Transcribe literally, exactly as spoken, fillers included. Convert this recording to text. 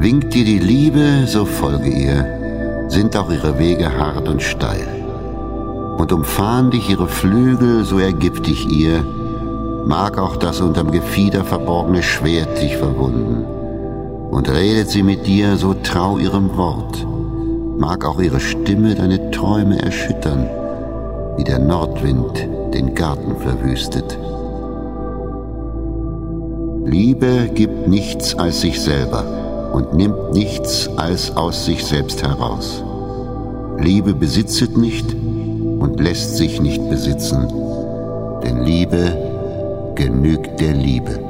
Winkt dir die Liebe, so folge ihr, sind auch ihre Wege hart und steil. Und umfahren dich ihre Flügel, so ergib dich ihr, mag auch das unterm Gefieder verborgene Schwert dich verwunden. Und redet sie mit dir, so trau ihrem Wort, mag auch ihre Stimme deine Träume erschüttern, wie der Nordwind den Garten verwüstet. Liebe gibt nichts als sich selber und nimmt nichts als aus sich selbst heraus. Liebe besitzet nicht und lässt sich nicht besitzen, denn Liebe genügt der Liebe.